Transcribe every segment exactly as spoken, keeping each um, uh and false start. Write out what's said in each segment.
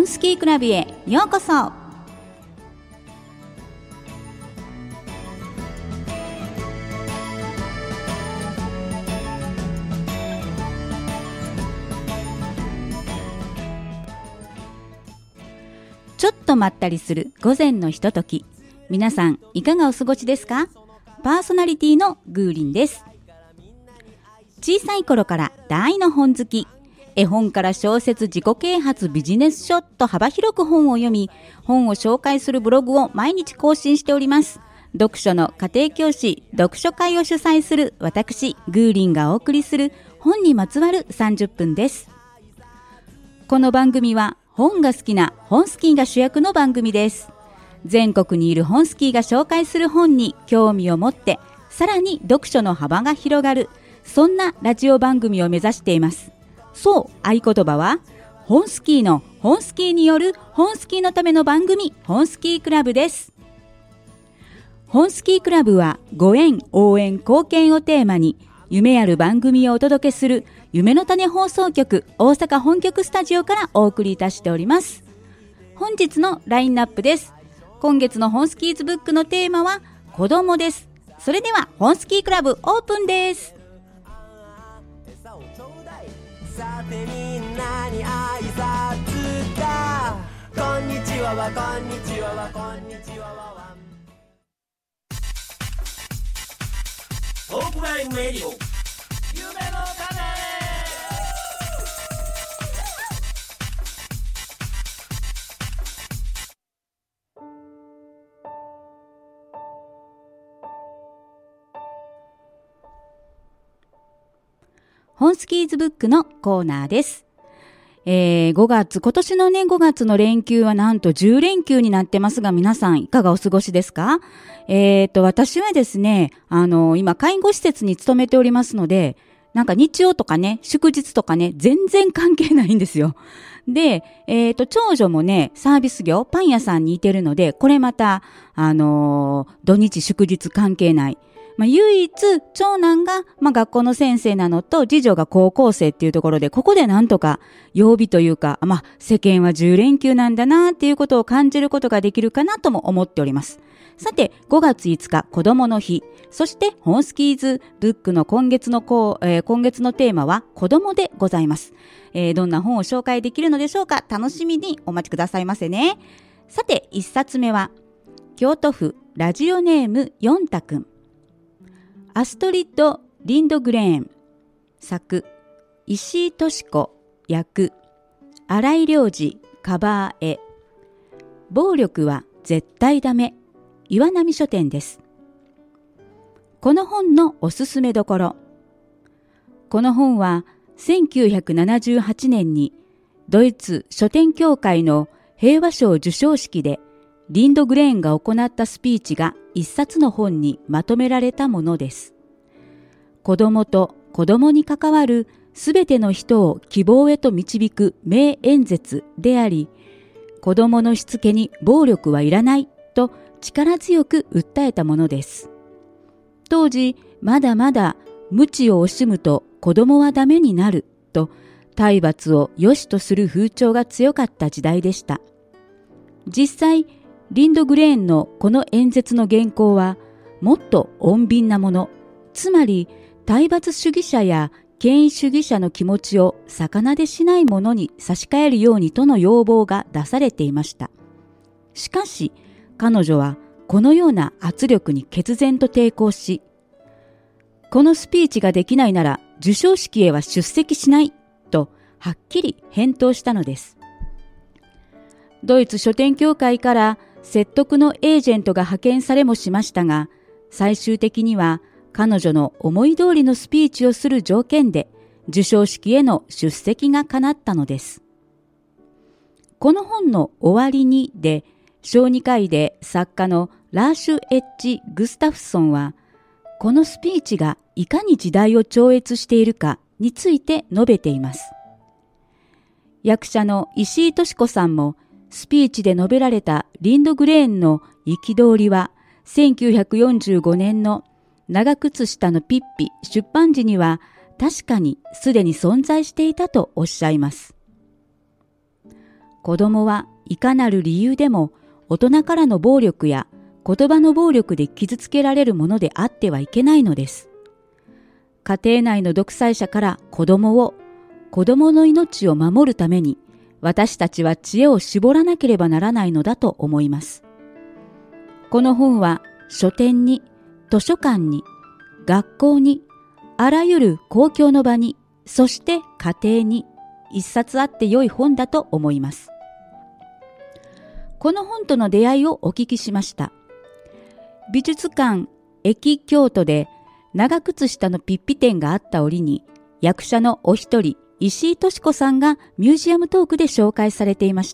スキークラブへようこそ。ちょっとまったりする午前のひととき、皆さんいかがお過ごしですか？パーソナリティのグーリンです。小さい頃から大の本好き、絵本から小説、自己啓発、ビジネス書と幅広く本を読み、本を紹介するブログを毎日更新しております。読書の家庭教師、読書会を主催する私グーリンがお送りする本にまつわるさんじゅっぷんです。この番組は本が好きな本スキーが主役の番組です。全国にいる本スキーが紹介する本に興味を持って、さらに読書の幅が広がる、そんなラジオ番組を目指しています。そう、合言葉は本スキーの本スキーによる本スキーのための番組、本スキークラブです。本スキークラブはご縁、応援、貢献をテーマに夢ある番組をお届けする夢の種放送局大阪本局スタジオからお送りいたしております。本日のラインナップです。今月の本スキーズブックのテーマは子供です。それでは本スキークラブオープンです。さてみんなに挨拶だ。こんにちはわこんにちはわこんにちはわ。トークラインレディオ夢の種。本スキーズブックのコーナーです。えー、ごがつ、今年のね、ごがつの連休はなんとじゅうれんきゅうになってますが、皆さんいかがお過ごしですか？えーと、私はですね、あの、今、介護施設に勤めておりますので、なんか日曜とかね、祝日とかね、全然関係ないんですよ。で、えーと、長女もね、サービス業、パン屋さんにいてるので、これまた、あのー、土日祝日関係ない。まあ、唯一、長男が、まあ、学校の先生なのと、次女が高校生っていうところで、ここでなんとか、曜日というか、まあ、世間はじゅうれんきゅうなんだなっていうことを感じることができるかなとも思っております。さて、ごがついつか、子供の日。そして、本スキーズブックの今月のこう、えー、今月のテーマは、子供でございます。えー、どんな本を紹介できるのでしょうか？楽しみにお待ちくださいませね。さて、一冊目は、京都府ラジオネームヨンタくん。アストリッド・リンドグレーン作、石井敏子役、新井良二カバー絵。暴力は絶対ダメ、岩波書店です。この本のおすすめどころ。この本はせんきゅうひゃくななじゅうはちねんにドイツ書店協会の平和賞授賞式でリンドグレーンが行ったスピーチが一冊の本にまとめられたものです。子供と子供に関わるすべての人を希望へと導く名演説であり、子供のしつけに暴力はいらないと力強く訴えたものです。当時、まだまだ無知を惜しむと子供はダメになると体罰を良しとする風潮が強かった時代でした。実際、リンドグレーンのこの演説の原稿はもっと穏便なもの、つまり体罰主義者や権威主義者の気持ちを逆なでしないものに差し替えるようにとの要望が出されていました。しかし彼女はこのような圧力に決然と抵抗し、このスピーチができないなら授賞式へは出席しないとはっきり返答したのです。ドイツ書店協会から説得のエージェントが派遣されもしましたが、最終的には彼女の思い通りのスピーチをする条件で授賞式への出席が叶ったのです。この本の終わりにで、小児科医で作家のラーシュ・エッジ・グスタフソンは、このスピーチがいかに時代を超越しているかについて述べています。役者の石井敏子さんも、スピーチで述べられたリンドグレーンの憤りは、せんきゅうひゃくよんじゅうごねんの長靴下のピッピ出版時には確かにすでに存在していたとおっしゃいます。 子供はいかなる理由でも大人からの暴力や言葉の暴力で傷つけられるものであってはいけないのです。家庭内の独裁者から子供を、子供の命を守るために私たちは知恵を絞らなければならないのだと思います。この本は書店に、図書館に、学校に、あらゆる公共の場に、そして家庭に一冊あって良い本だと思います。この本との出会いをお聞きしました。美術館駅京都で長靴下のピッピ展があった折に、役者のお一人、石井敏子さんがミュージアムトークで紹介されていました。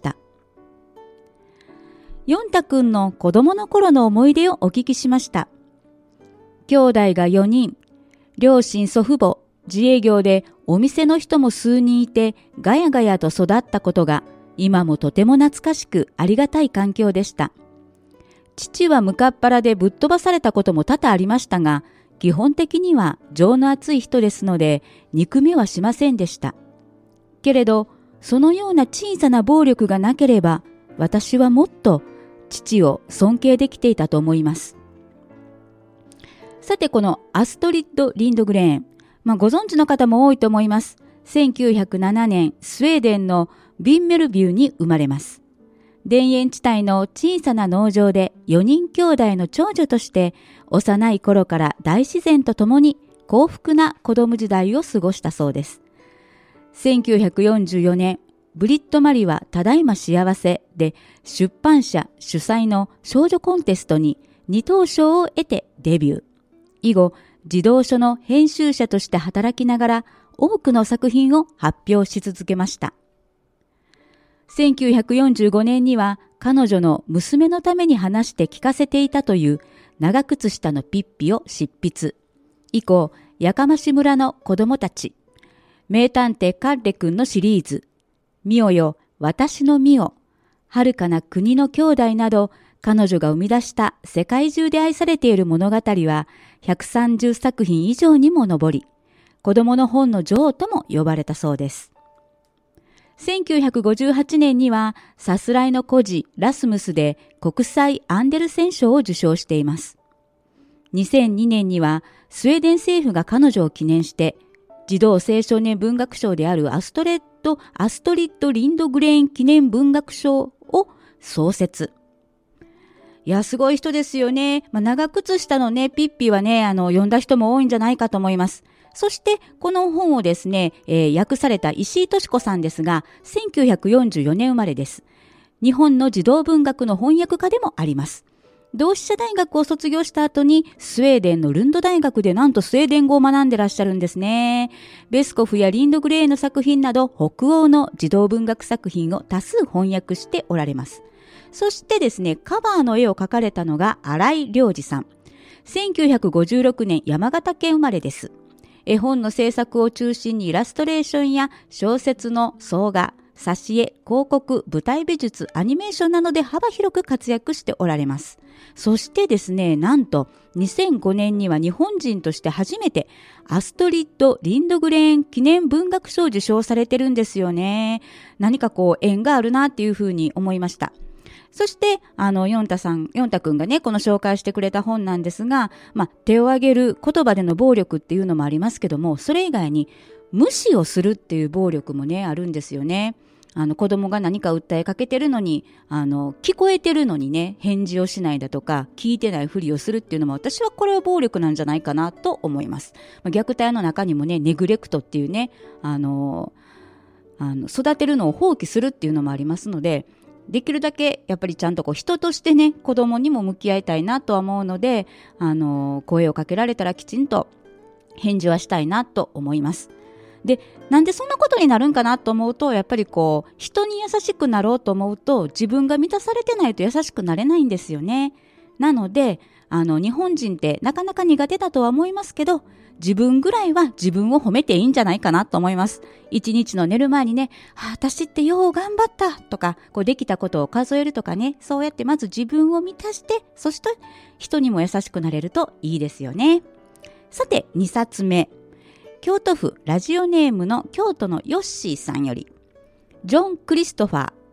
ヨンタくんの子供の頃の思い出をお聞きしました。兄弟がよにん、両親祖父母、自営業でお店の人も数人いてガヤガヤと育ったことが今もとても懐かしくありがたい環境でした。父は向かっ腹でぶっ飛ばされたことも多々ありましたが、基本的には情の厚い人ですので憎めはしませんでした。けれどそのような小さな暴力がなければ私はもっと父を尊敬できていたと思います。さてこのアストリッド・リンドグレーン、まあ、ご存知の方も多いと思います。せんきゅうひゃくななねんスウェーデンのビンメルビューに生まれます。田園地帯の小さな農場でよにん兄弟の長女として幼い頃から大自然とともに幸福な子供時代を過ごしたそうです。せんきゅうひゃくよんじゅうよねん、ブリット・マリはただいま幸せで出版社主催の少女コンテストにに等賞を得てデビュー。以後、児童書の編集者として働きながら多くの作品を発表し続けました。せんきゅうひゃくよんじゅうごねんには彼女の娘のために話して聞かせていたという長靴下のピッピを執筆。以降、やかまし村の子供たち、名探偵カッレ君のシリーズ、ミオよ、私のミオ、遥かな国の兄弟など、彼女が生み出した世界中で愛されている物語はひゃくさんじゅっさくひん以上にも上り、子供の本の女王とも呼ばれたそうです。せんきゅうひゃくごじゅうはちねんにはさすらいの孤児ラスムスで国際アンデルセン賞を受賞しています。にせんにねんにはスウェーデン政府が彼女を記念して児童青少年文学賞であるアストレッド・アストリッド・リンドグレーン記念文学賞を創設。いや、すごい人ですよね。まあ、長靴下のね、ピッピはね、あの、読んだ人も多いんじゃないかと思います。そして、この本をですね、えー、訳された石井敏子さんですが、せんきゅうひゃくよんじゅうよねん生まれです。日本の児童文学の翻訳家でもあります。同志社大学を卒業した後に、スウェーデンのルンド大学でなんとスウェーデン語を学んでらっしゃるんですね。ベスコフやリンドグレーの作品など、北欧の児童文学作品を多数翻訳しておられます。そしてですね、カバーの絵を描かれたのが新井良二さん。せんきゅうひゃくごじゅうろくねん山形県生まれです。絵本の制作を中心にイラストレーションや小説の草画、挿絵、広告、舞台美術、アニメーションなどで幅広く活躍しておられます。そしてですね、なんとにせんごねんには日本人として初めてアストリッド・リンドグレーン記念文学賞を受賞されてるんですよね。何かこう縁があるなっていうふうに思いました。そして、あの、ヨンタさん、ヨンタくんがね、この紹介してくれた本なんですが、まあ、手を挙げる言葉での暴力っていうのもありますけども、それ以外に無視をするっていう暴力もね、あるんですよね。あの、子供が何か訴えかけてるのに、あの、聞こえてるのにね、返事をしないだとか、聞いてないふりをするっていうのも、私はこれは暴力なんじゃないかなと思います。まあ、虐待の中にもね、ネグレクトっていうね、あの、あの育てるのを放棄するっていうのもありますので、できるだけやっぱりちゃんとこう人としてね、子供にも向き合いたいなとは思うので、あの声をかけられたらきちんと返事はしたいなと思います。で、なんでそんなことになるんかなと思うと、やっぱりこう人に優しくなろうと思うと自分が満たされてないと優しくなれないんですよね。なので、あの日本人ってなかなか苦手だとは思いますけど、自分ぐらいは自分を褒めていいんじゃないかなと思います。一日の寝る前にね、あ、私ってよう頑張ったとか、こうできたことを数えるとかね、そうやってまず自分を満たして、そして人にも優しくなれるといいですよね。さて、にさつめ。京都府ラジオネームの京都のヨッシーさんより、ジョン・クリストファー・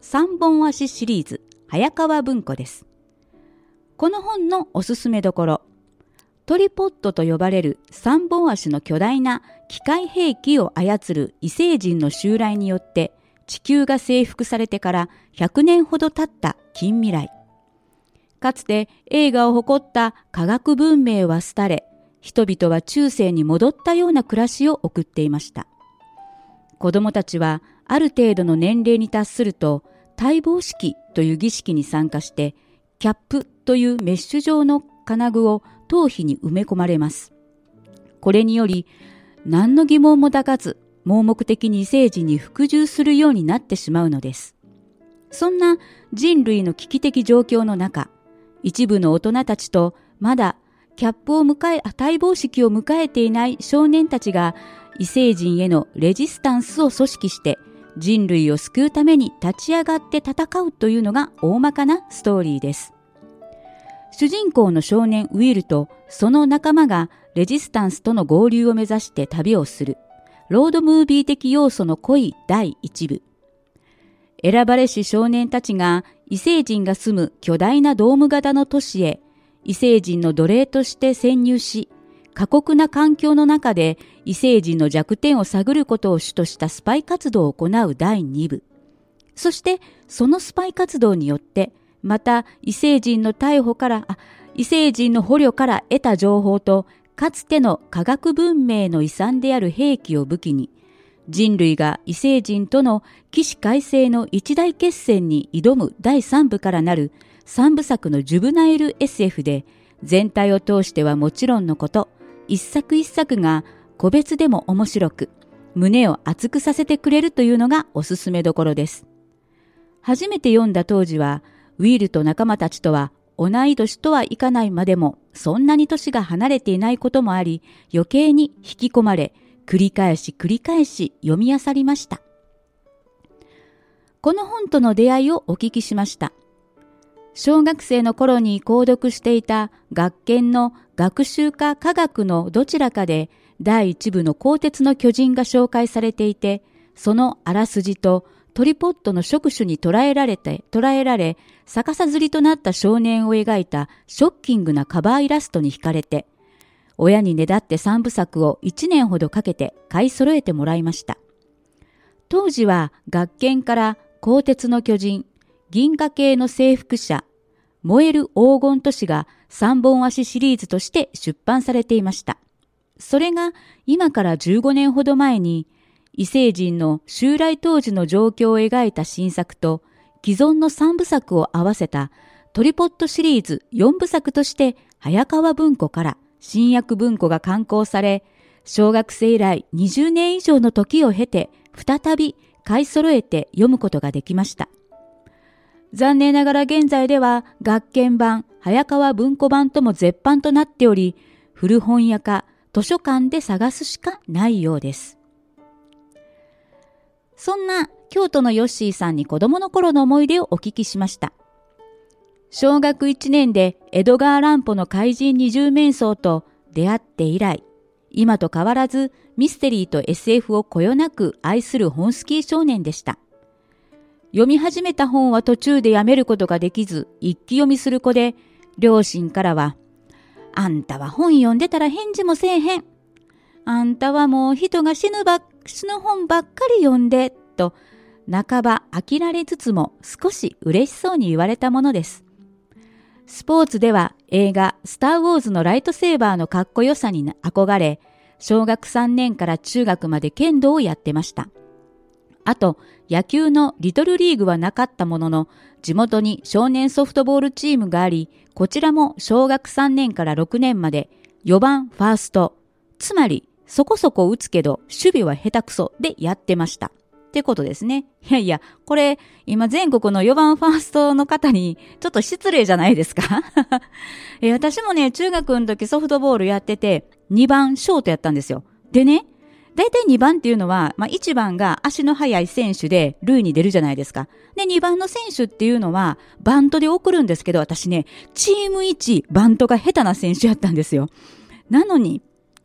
三本足シリーズ早川文庫です。この本のおすすめどころ、トリポッドと呼ばれる三本足の巨大な機械兵器を操る異星人の襲来によって地球が征服されてからひゃくねんほど経った近未来。かつて栄華を誇った科学文明は廃れ、人々は中世に戻ったような暮らしを送っていました。子供たちはある程度の年齢に達すると戴帽式という儀式に参加して、キャップというメッシュ状の金具を頭皮に埋め込まれます。これにより何の疑問も抱かず盲目的に異星人に服従するようになってしまうのです。そんな人類の危機的状況の中、一部の大人たちとまだキャップを迎え、戴帽式を迎えていない少年たちが異星人へのレジスタンスを組織して人類を救うために立ち上がって戦うというのが大まかなストーリーです。主人公の少年ウィルとその仲間がレジスタンスとの合流を目指して旅をするロードムービー的要素の濃いだいいち部。選ばれし少年たちが異星人が住む巨大なドーム型の都市へ異星人の奴隷として潜入し、過酷な環境の中で異星人の弱点を探ることを主としたスパイ活動を行うだいに部。そしてそのスパイ活動によってまた異星人の逮捕から、あ、異星人の捕虜から得た情報とかつての科学文明の遺産である兵器を武器に、人類が異星人との起死回生の一大決戦に挑むだいさん部からなる三部作のジュブナイル エスエフ で、全体を通してはもちろんのこと、一作一作が個別でも面白く、胸を熱くさせてくれるというのがおすすめどころです。初めて読んだ当時は、ウィールと仲間たちとは同い年とはいかないまでも、そんなに年が離れていないこともあり、余計に引き込まれ、繰り返し繰り返し読み漁りました。この本との出会いをお聞きしました。小学生の頃に購読していた学研の学習科科学のどちらかでだいいち部の鋼鉄の巨人が紹介されていて、そのあらすじとトリポッドの触手に捉えられて、捉えられ、逆さずりとなった少年を描いたショッキングなカバーイラストに惹かれて、親にねだって三部作をいちねんほどかけて買い揃えてもらいました。当時は学研から鋼鉄の巨人、銀河系の征服者、燃える黄金都市が三本足シリーズとして出版されていました。それが今からじゅうごねんほど前に異星人の襲来当時の状況を描いた新作と既存の三部作を合わせたトリポッドシリーズよん部作として早川文庫から新訳文庫が刊行され、小学生以来にじゅうねん以上の時を経て再び買い揃えて読むことができました。残念ながら現在では学研版、早川文庫版とも絶版となっており、古本屋か図書館で探すしかないようです。そんな京都のヨッシーさんに子供の頃の思い出をお聞きしました。小学いちねんでエドガー・ランポの怪人二十面相と出会って以来、今と変わらずミステリーと エスエフ をこよなく愛する本好き少年でした。読み始めた本は途中でやめることができず、一気読みする子で、両親からは、あんたは本読んでたら返事もせえへん。あんたはもう人が死ぬばっ、死ぬ本ばっかり読んで、と、半ば飽きられつつも少し嬉しそうに言われたものです。スポーツでは映画スター・ウォーズのライトセーバーのかっこよさに憧れ、小学さんねんから中学まで剣道をやってました。あと、野球のリトルリーグはなかったものの、地元に少年ソフトボールチームがあり、こちらも小学さんねんからろくねんまでよばんファースト、つまりそこそこ打つけど守備は下手くそでやってました。ってことですね。いやいや、これ今全国のよばんファーストの方にちょっと失礼じゃないですかえ私もね、中学の時ソフトボールやっててにばんショートやったんですよ。でね、だいたいにばんっていうのは、まあ、いちばんが足の速い選手で塁に出るじゃないですか。で、にばんの選手っていうのはバントで送るんですけど、私ね、チームいちバントが下手な選手やったんですよ。なのに、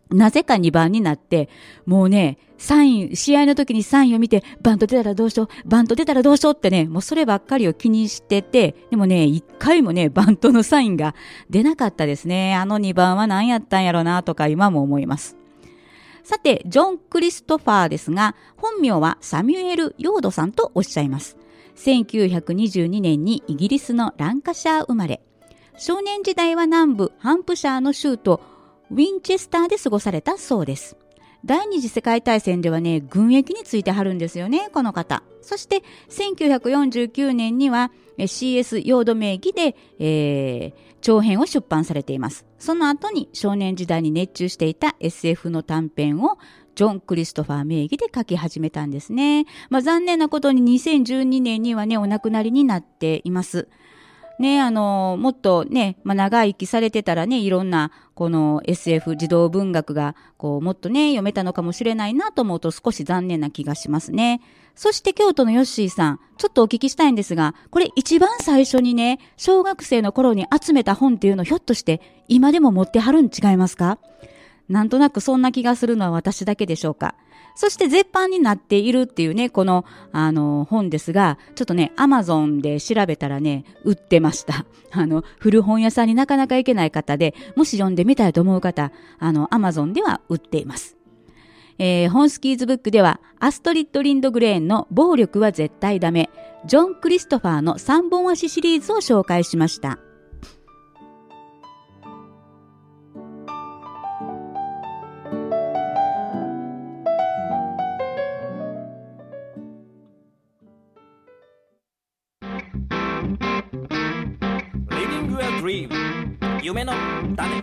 なぜかにばんになって、もうね、サイン、試合の時にサインを見て、バント出たらどうしよう、バント出たらどうしようってね、もうそればっかりを気にしてて、でもね、一回もね、バントのサインが出なかったですね。あのにばんは何やったんやろなとか今も思います。さて、ジョン・クリストファーですが、本名はサミュエル・ヨードさんとおっしゃいます。せんきゅうひゃくにじゅうにねんにイギリスのランカシャー生まれ。少年時代は南部ハンプシャーの州とウィンチェスターで過ごされたそうです。第二次世界大戦ではね、軍役についてはるんですよね、この方。そしてせんきゅうひゃくよんじゅうきゅうねんには シーエス ヨード名義で、えー、長編を出版されています。その後に少年時代に熱中していた エスエフ の短編をジョン・クリストファー名義で書き始めたんですね。まあ、残念なことににせんじゅうにねんにはね、お亡くなりになっています。ね、あの、もっとね、まあ、長生きされてたらね、いろんな、この エスエフ 児童文学が、こう、もっとね、読めたのかもしれないなと思うと少し残念な気がしますね。そして京都のヨッシーさん、ちょっとお聞きしたいんですが、これ一番最初にね、小学生の頃に集めた本っていうのひょっとして今でも持ってはるん違いますか？なんとなくそんな気がするのは私だけでしょうか。そして絶版になっているっていうね、この、あの、本ですが、ちょっとね、アマゾンで調べたらね、売ってました。あの、古本屋さんになかなか行けない方で、もし読んでみたいと思う方、あの、アマゾンでは売っています。えー、本スキーズブックでは、アストリッド・リンドグレーンの暴力は絶対ダメ、ジョン・クリストファーのさんぼん足シリーズを紹介しました。 夢の種。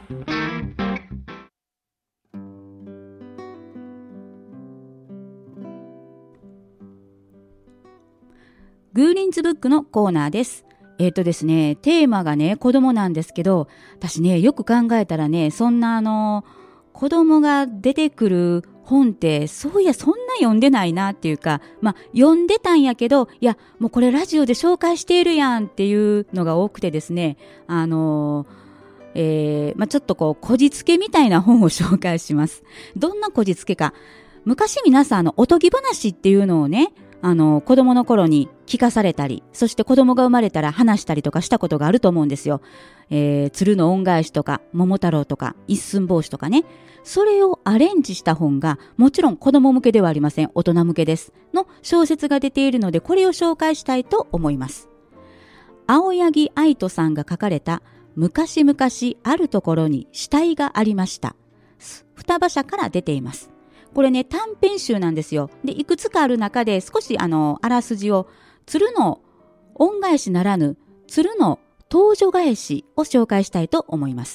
グーリンズブックのコーナーです。えっとですね、テーマがね、子供なんですけど、私ね、よく考えたらね、そんなあの、子供が出てくる本って、そういや、そんな読んでないなっていうか、まあ、読んでたんやけど、いや、もうこれラジオで紹介しているやんっていうのが多くてですね、あのー、えー、まあ、ちょっとこう、こじつけみたいな本を紹介します。どんなこじつけか。昔皆さん、あの、おとぎ話っていうのをね、あの、子供の頃に聞かされたり、そして子供が生まれたら話したりとかしたことがあると思うんですよ。えー、鶴の恩返しとか、桃太郎とか、一寸法師とかね。それをアレンジした本が、もちろん子供向けではありません。大人向けです。の小説が出ているので、これを紹介したいと思います。青柳愛人さんが書かれた、昔々あるところに死体がありました。双葉社から出ています。これね、短編集なんですよ。で、いくつかある中で少しあの、あらすじを、鶴の恩返しならぬ、鶴の登女返しを紹介したいと思います。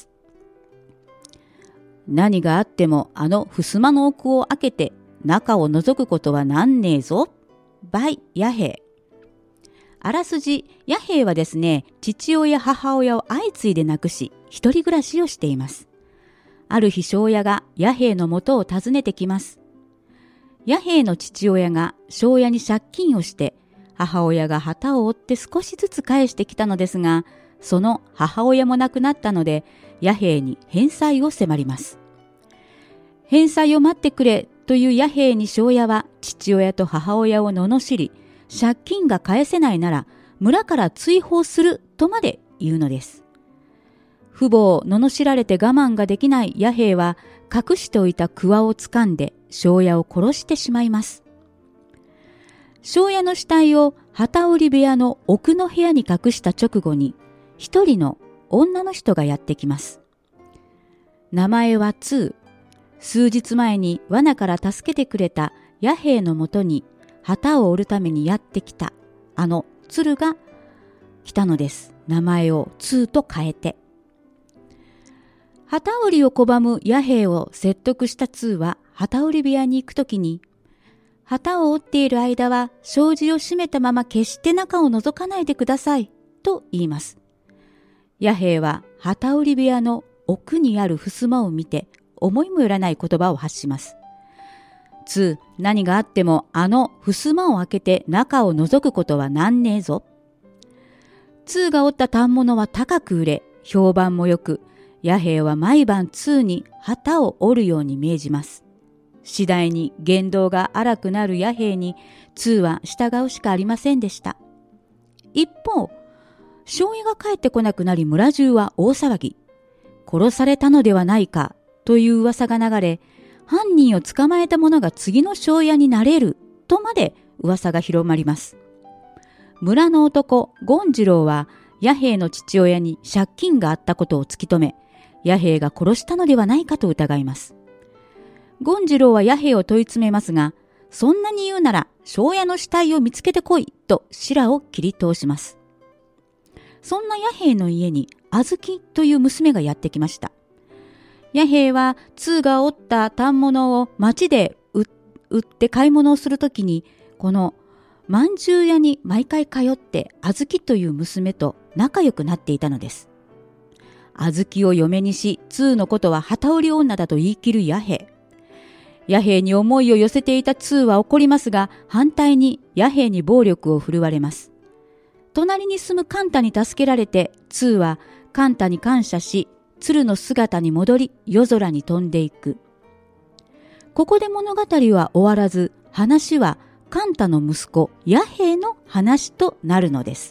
何があってもあの襖の奥を開けて中を覗くことはなんねえぞ。by 弥平。あらすじ、弥平はですね、父親母親を相次いで亡くし、一人暮らしをしています。ある日、庄屋が弥平の元を訪ねてきます。弥平の父親が庄屋に借金をして、母親が旗を折って少しずつ返してきたのですが、その母親も亡くなったので、弥平に返済を迫ります。返済を待ってくれという弥平に庄屋は父親と母親を罵り、借金が返せないなら村から追放するとまで言うのです。父母を罵られて我慢ができない弥平は隠しておいた桑を掴んで庄屋を殺してしまいます。庄屋の死体を機織り部屋の奥の部屋に隠した直後に一人の女の人がやってきます。名前はツー。数日前に罠から助けてくれた弥平のもとに旗を折るためにやってきたあの鶴が来たのです。名前をツーと変えて。旗織りを拒む弥平を説得したツーは旗織り部屋に行くときに、旗を折っている間は障子を閉めたまま決して中を覗かないでくださいと言います。弥平は旗織り部屋の奥にある襖を見て思いもよらない言葉を発します。ツー、何があってもあの襖を開けて中を覗くことはなんねえぞ。ツーが折った反物は高く売れ、評判も良く、 弥平は毎晩通に旗を折るように命じます。次第に言動が荒くなる弥平に通は従うしかありませんでした。一方、庄屋が帰ってこなくなり村中は大騒ぎ。殺されたのではないかという噂が流れ、犯人を捕まえた者が次の庄屋になれるとまで噂が広まります。村の男権次郎は弥平の父親に借金があったことを突き止め、弥平が殺したのではないかと疑います。権次郎は弥平を問い詰めますが、そんなに言うなら庄屋の死体を見つけてこいと白を切り通します。そんな弥平の家にあずきという娘がやってきました。弥平は通が折った反物を町で売って買い物をするときに、このまんじゅう屋に毎回通ってあずきという娘と仲良くなっていたのです。あずきを嫁にし、通のことは旗織り女だと言い切る弥平。弥平に思いを寄せていた通は怒りますが、反対に弥平に暴力を振るわれます。隣に住むカンタに助けられて、通はカンタに感謝し、鶴の姿に戻り、夜空に飛んでいく。ここで物語は終わらず、話はカンタの息子、弥平の話となるのです。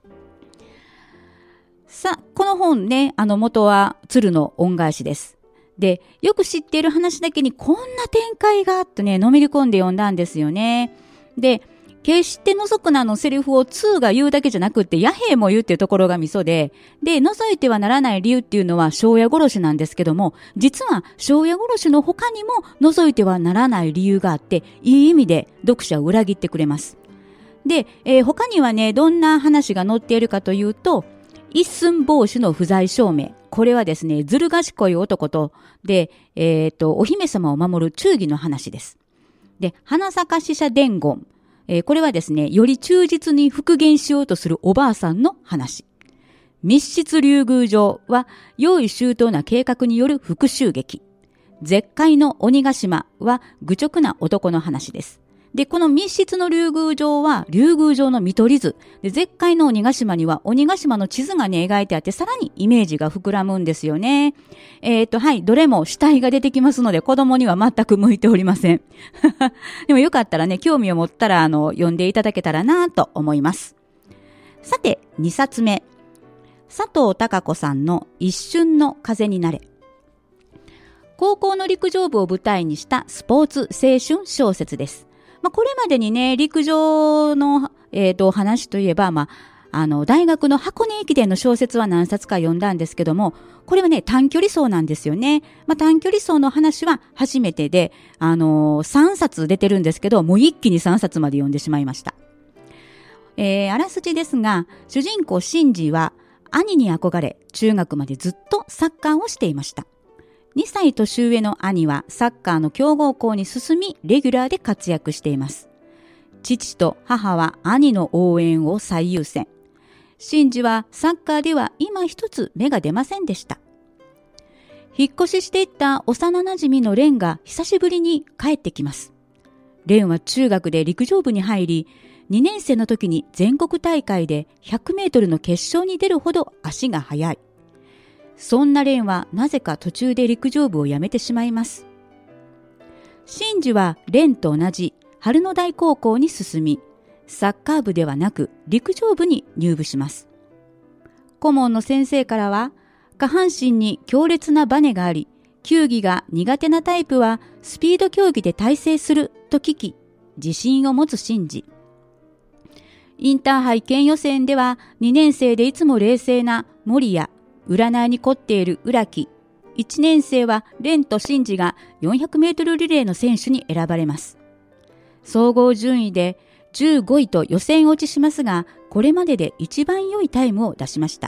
さあ、この本ね、あの元は鶴の恩返しです。で、よく知っている話だけにこんな展開があってね、のめり込んで読んだんですよね。で、決して覗くなのセリフを通が言うだけじゃなくって、弥平も言うっていうところがミソで、で、覗いてはならない理由っていうのは庄屋殺しなんですけども、実は庄屋殺しの他にも覗いてはならない理由があって、いい意味で読者を裏切ってくれます。で、えー、他にはね、どんな話が載っているかというと、一寸法師の不在証明。これはですね、ずる賢い男と、で、えっと、お姫様を守る忠義の話です。で、花咲使者伝言。えー、これはですね、より忠実に復元しようとするおばあさんの話。密室竜宮城は、用意周到な計画による復讐劇。絶海の鬼ヶ島は、愚直な男の話です。で、この密室の竜宮城は、竜宮城の見取り図。で、絶海の鬼ヶ島には、鬼ヶ島の地図がね、描いてあって、さらにイメージが膨らむんですよね。えっと、はい、どれも死体が出てきますので、子供には全く向いておりません。でもよかったらね、興味を持ったら、あの、読んでいただけたらなと思います。さて、にさつめ。佐藤孝子さんの一瞬の風になれ。高校の陸上部を舞台にしたスポーツ青春小説です。まあ、これまでにね、陸上の、えーと、話といえば、まあ、あの、大学の箱根駅伝の小説は何冊か読んだんですけども、これはね、短距離走なんですよね。まあ、短距離走の話は初めてで、あのー、さんさつ出てるんですけど、もう一気にさんさつまで読んでしまいました。えー、あらすじですが、主人公シンジは、兄に憧れ、中学までずっとサッカーをしていました。にさい年上の兄はサッカーの強豪校に進み、レギュラーで活躍しています。父と母は兄の応援を最優先。シンジはサッカーでは今一つ芽が出ませんでした。引っ越ししていった幼馴染のレンが久しぶりに帰ってきます。レンは中学で陸上部に入り、にねん生の時に全国大会でひゃくメートルの決勝に出るほど足が速い。そんなレンはなぜか途中で陸上部を辞めてしまいます。シンジはレンと同じ春野台高校に進み、サッカー部ではなく陸上部に入部します。顧問の先生からは、下半身に強烈なバネがあり、球技が苦手なタイプはスピード競技で大成すると聞き、自信を持つシンジ。インターハイ県予選ではにねん生でいつも冷静な森谷、占いに凝っている浦木、いちねん生はレンとシンジがよんひゃくメートルリレーの選手に選ばれます。総合順位でじゅうごいと予選落ちしますが、これまでで一番良いタイムを出しました。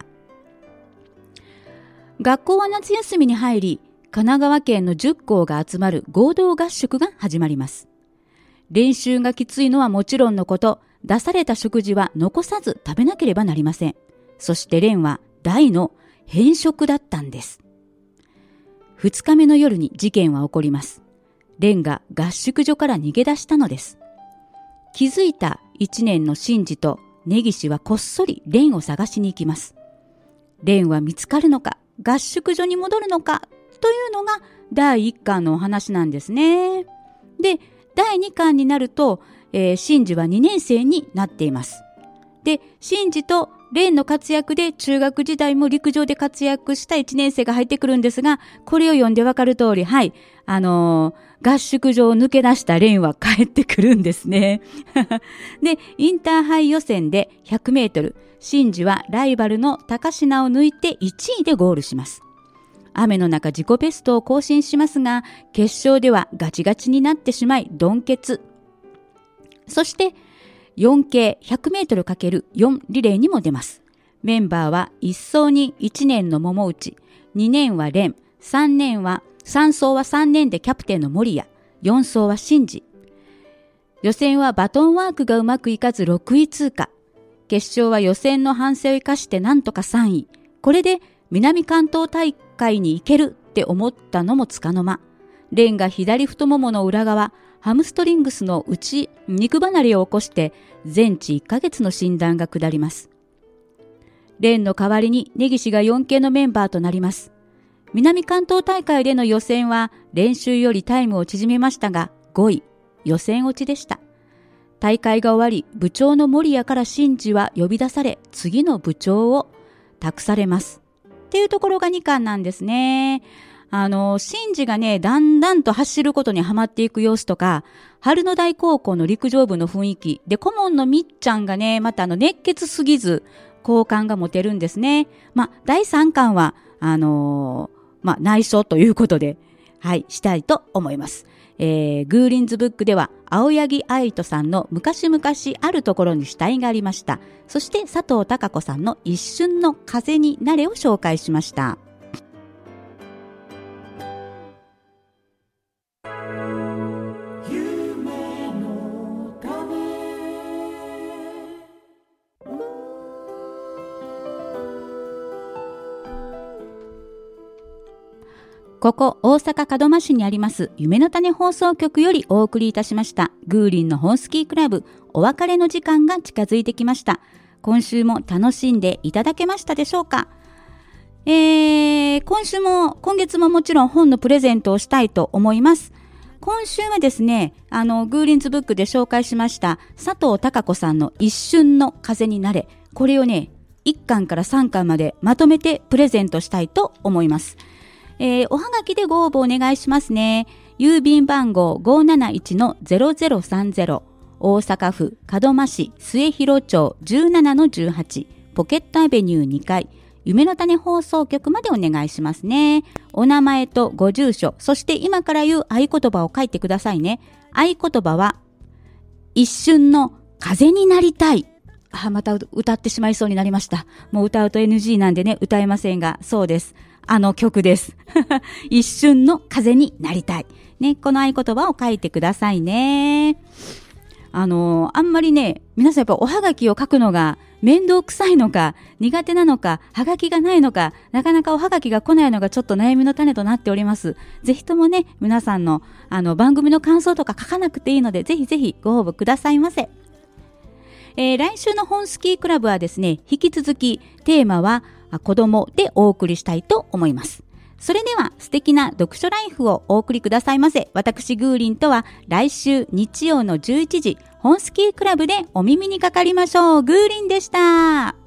学校は夏休みに入り、神奈川県のじゅっ校が集まる合同合宿が始まります。練習がきついのはもちろんのこと、出された食事は残さず食べなければなりません。そしてレンは大の偏食だったんです。二日目の夜に事件は起こります。レンが合宿所から逃げ出したのです。気づいた一年のシンジと根岸はこっそりレンを探しに行きます。レンは見つかるのか、 合宿所に戻るのかというのがだいいっかんのお話なんですね。で、だいにかんになると、えー、シンジはにねんせいになっています。で、シンジとレンの活躍で中学時代も陸上で活躍したいちねんせいが入ってくるんですが、これを読んでわかる通り、はい、あのー、合宿場を抜け出したレンは帰ってくるんですね。で、インターハイ予選でひゃくメートル、シンジはライバルの高階を抜いていちいでゴールします。雨の中自己ベストを更新しますが、決勝ではガチガチになってしまい、ドンケツ。そして、よんケーひゃくメートルかけるよん リレーにも出ます。メンバーはいっそうにいちねんの桃内、にねんはレン、さんねんは、さんそうはさんねんでキャプテンの森谷、よんそうはシンジ。予選はバトンワークがうまくいかずろくい通過。決勝は予選の反省を生かしてなんとかさんい。これで南関東大会に行けるって思ったのもつかの間。レンが左太ももの裏側、ハムストリングスの内、肉離れを起こして全治いっかげつの診断が下ります。レンの代わりに根岸がよんケーのメンバーとなります。南関東大会での予選は練習よりタイムを縮めましたがごい、予選落ちでした。大会が終わり、部長の森谷からシンジは呼び出され、次の部長を託されます。っていうところがにかんなんですね。あの、シンジがね、だんだんと走ることにはまっていく様子とか、春野台高校の陸上部の雰囲気で、顧問のみっちゃんがね、またあの熱血すぎず、好感が持てるんですね。まあ、だいさんかんは、あのー、まあ、内緒ということで、はい、したいと思います。えー、グーリンズブックでは、青柳愛人さんの昔々あるところに死体がありました。そして佐藤孝子さんの一瞬の風になれを紹介しました。ここ大阪門真市にあります夢の種放送局よりお送りいたしましたグーリンの本スキークラブ、お別れの時間が近づいてきました。今週も楽しんでいただけましたでしょうか。えー、今週も今月ももちろん本のプレゼントをしたいと思います。今週はですね、あのグーリンズブックで紹介しました佐藤孝子さんの一瞬の風になれ、これをねいっかんからさんかんまでまとめてプレゼントしたいと思います。えー、おはがきでご応募お願いしますね。郵便番号 ごーなないちのゼロゼロさんゼロ 大阪府門真市末広町 じゅうななのじゅうはち ポケットアベニューにかい夢の種放送局までお願いしますね。お名前とご住所、そして今から言う合言葉を書いてくださいね。合言葉は一瞬の風になりたい。あ、また歌ってしまいそうになりました。もう歌うと エヌジー なんでね歌えませんが、そうです、あの曲です。一瞬の風になりたい。ね、この合言葉を書いてくださいね。あの、あんまりね、皆さんやっぱおはがきを書くのが面倒くさいのか、苦手なのか、はがきがないのか、なかなかおはがきが来ないのがちょっと悩みの種となっております。ぜひともね、皆さんの、あの、番組の感想とか書かなくていいので、ぜひぜひご応募くださいませ。えー、来週の本スキークラブはですね、引き続きテーマは子供でお送りしたいと思います。それでは素敵な読書ライフをお送りくださいませ。私グーリンとは来週日曜のじゅういちじ、本スキークラブでお耳にかかりましょう。グーリンでした。